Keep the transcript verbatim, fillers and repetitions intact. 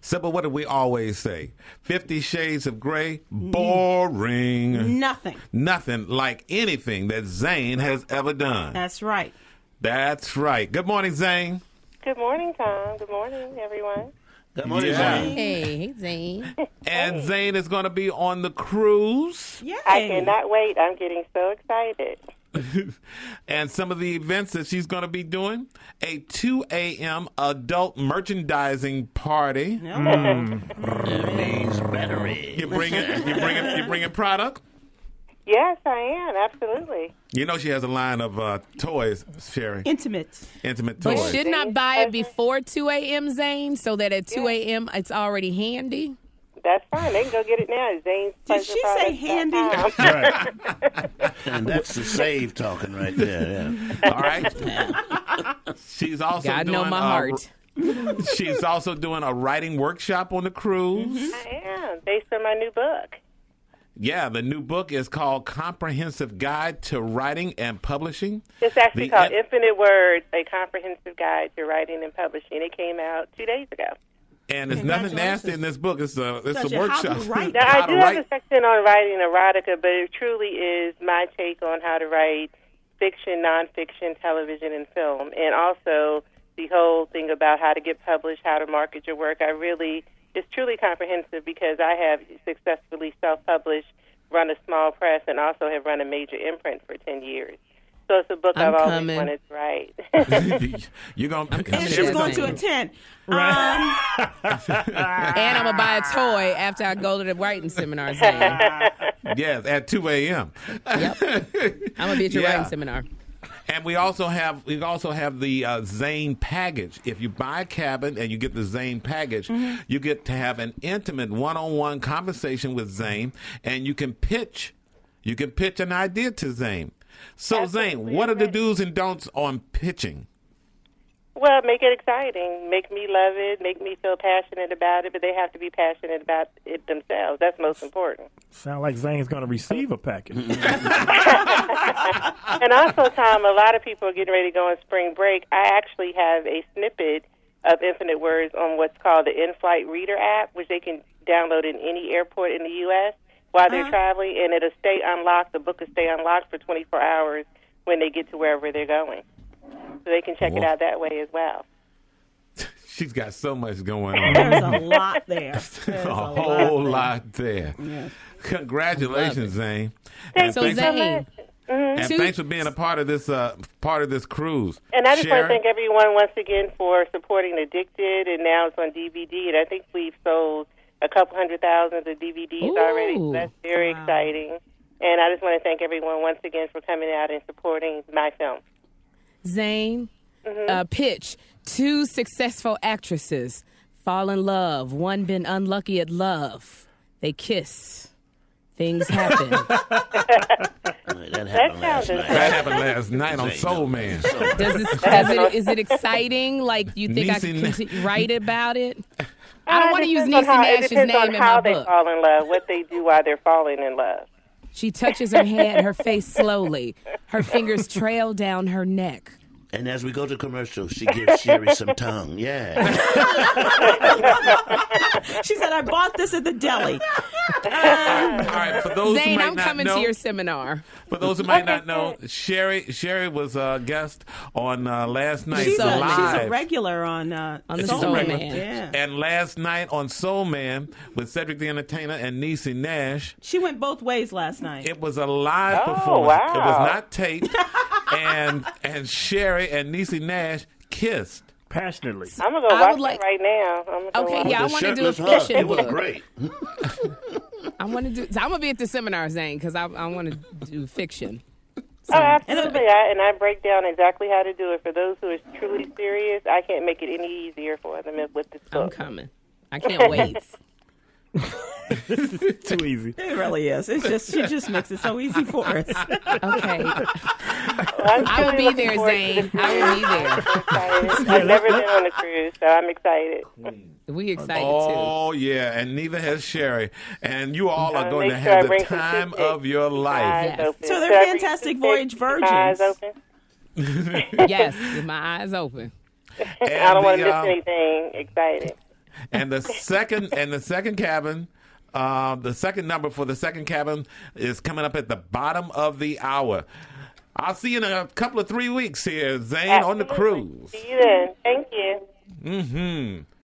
Sybil, what do we always say? Fifty Shades of Grey, boring. Nothing. Nothing like anything that Zane has ever done. That's right. That's right. Good morning, Zane. Good morning, Tom. Good morning, everyone. Good morning, Yeah. Zane. Hey, hey, Zane. And Zane is going to be on the cruise. Yay. I cannot wait. I'm getting so excited. And some of the events that she's going to be doing, a two a.m. adult merchandising party. That means battery. You bring it. You bring it. You bringing product. Yes, I am. Absolutely. You know she has a line of uh, toys, Sherry. Intimate. Intimate But toys. shouldn't I buy it before two a.m., Zane, so that at two a.m. it's already handy? That's fine. They can go get it now. Zane's Did she say handy? And that's the save talking right there. Yeah. All right. She's also God doing know my uh, heart. She's also doing a writing workshop on the cruise. I am, based on my new book. Yeah, the new book is called Comprehensive Guide to Writing and Publishing. It's actually The called in- Infinite Words, A Comprehensive Guide to Writing and Publishing. It came out two days ago. And there's nothing nasty in this book. It's a it's Tells a you how to workshop. write. Now, How I to do have write. a section on writing erotica, but it truly is my take on how to write fiction, nonfiction, television, and film. And also the whole thing about how to get published, how to market your work. I really, it's truly comprehensive because I have successfully self-published, run a small press, and also have run a major imprint for ten years. So it's a book I'm I've always coming. wanted to write. You're gonna. I'm coming And to she's that going to thing. attend. Um, And I'm going to buy a toy after I go to the writing seminar, Zane. Yes, at two a.m. Yep. I'm going to be at your Yeah. writing seminar. And we also have we also have the uh, Zane package. If you buy a cabin and you get the Zane package, Mm-hmm. you get to have an intimate one-on-one conversation with Zane, and you can pitch you can pitch an idea to Zane. So Zane, what are the do's and don'ts on pitching? Well, make it exciting. Make me love it. Make me feel passionate about it, but they have to be passionate about it themselves. That's most important. Sound like Zane's going to receive a package. And also, Tom, a lot of people are getting ready to go on spring break. I actually have a snippet of Infinite Words on what's called the In-Flight Reader app, which they can download in any airport in the U S while they're traveling, and it'll stay unlocked. The book will stay unlocked for twenty-four hours when they get to wherever they're going. So they can check it Whoa. out that way as well. She's got so much going on. there's a lot there. There's a a whole lot lot there. Congratulations, Zane. Thank And So, you thanks, so Zane, much. Mm-hmm. and two- thanks for being a part of this uh, part of this cruise. And I just want to Sharon? thank everyone once again for supporting Addicted, and now it's on D V D, and I think we've sold a couple hundred thousand of D V Ds Ooh. already. So that's very exciting. And I just want to thank everyone once again for coming out and supporting my film. Zane, uh, pitch. Two successful actresses fall in love. One been unlucky at love. They kiss. Things happen. That happened last sounds night. That happened last night on Zane, Soul no. Man. So- Does this, does it, is it exciting? Like, you think I Niecy could Na- continue, write about it? I don't Uh, want to it use depends Niecy on how- Nash's It depends name on in how my they book. fall in love, what they do while they're falling in love. She touches her hand, her face slowly. Her fingers trail down her neck. And as we go to commercial, she gives Sherry some tongue. Yeah. She said, I bought this at the deli. All right, for those who Zane, might I'm not coming know, to your seminar. for those who might not know, Sherry Sherry was a guest on uh, last night's She's a, Soul she's live. a regular on, uh, On the Soul Soul Man. Man. Yeah. And last night on Soul Man with Cedric the Entertainer and Niecy Nash, She went both ways last night. it was a live Oh, performance. wow. It was not taped. and and Sherry and Niecy Nash kissed. Passionately. I'm going to go I watch would like- it right now. I'm gonna go Okay, watch yeah, I The want to do a shirtless hug, fiction it was book. great. I want to do. So I'm gonna be at the seminar, Zane, because I, I want to do fiction. Oh, absolutely. I, and I break down exactly how to do it. For those who are truly serious, I can't make it any easier for them with this I'm book. coming. I can't wait. Too easy. It really is. It's just she just makes it so easy for us. Okay, Well, I'm I will truly be looking there, forward to Zane. this I will be cruise. there. I'm excited. I've never been on a cruise, so I'm excited. We excited too. Oh, yeah, and neither has Sherry. And you all are Uh, going make to sure I have the bring some time toothpicks. of your life. Eyes Yes. open. So they're Should I bring fantastic toothpicks? voyage Keep my eyes virgins. open? Yes, with my eyes open. I don't want to the, miss uh, anything exciting. And the second and the second cabin, uh, the second number for the second cabin is coming up at the bottom of the hour. I'll see you in a couple of three weeks here, Zane, on the Absolutely. cruise. See you then. Thank you. Mm-hmm.